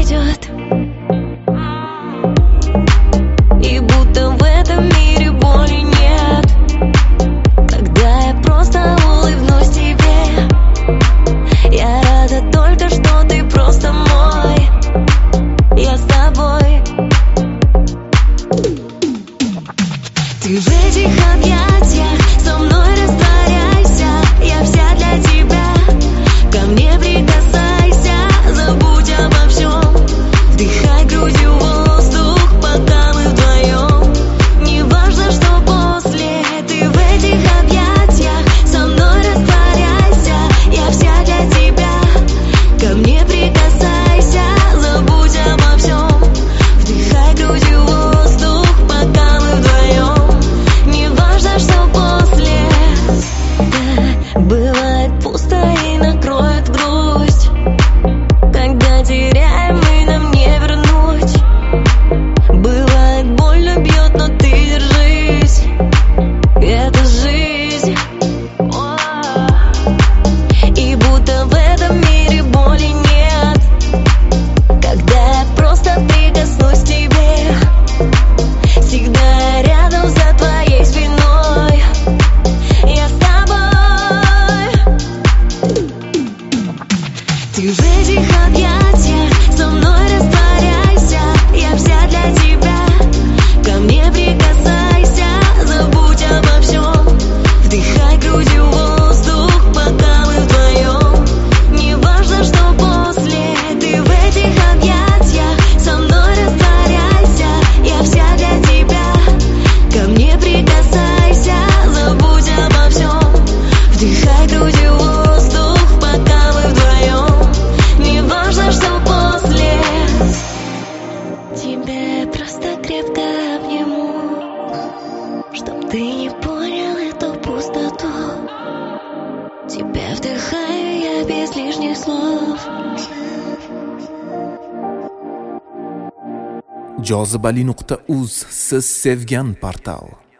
пройдет. И будто в этом мире боли нет, когда я просто улыбнусь тебе. Я рада только, что ты просто мой. Я с тобой. Ты в этих объятиях со мной растворяйся. Я вся для тебя. Ко мне прикасайся, забудь обо всем. Вдыхай грудью воздух, пока мы вдвоем. Не важно, что после. Ты в этих объятиях со мной растворяйся. Я вся для тебя. Ко мне прикасайся, забудь обо всем. Вдыхай грудью воздух, пока мы вдвоем. Не важно, что после. Да, бывает пусто и накроет грусть. Когда теряем, и нам не вернуть. Бывает больно бьет, но ты держись. Это жизнь. И будто в этом мире боли нет, когда я просто прикоснусь к тебе. Всегда рядом за твоей спиной. Я с тобой. Ты в этих объятиях со мной растворяйся. Я вся для тебя. Ко мне прикасайся, забудь обо всем. Вдыхай грудью воздух, пока мы вдвоем. Не важно, что после. Ты в этих объятиях со мной растворяйся. Я вся для тебя. Ко мне прикасайся, забудь обо всем. Вдыхай грудью воздух, пока мы вдвоем. Не важно, что после. Тебя просто крепко обниму, чтоб ты не понял эту пустоту. Тебя вдыхаю я без лишних слов. Jozibali.uz siz sevgan portal.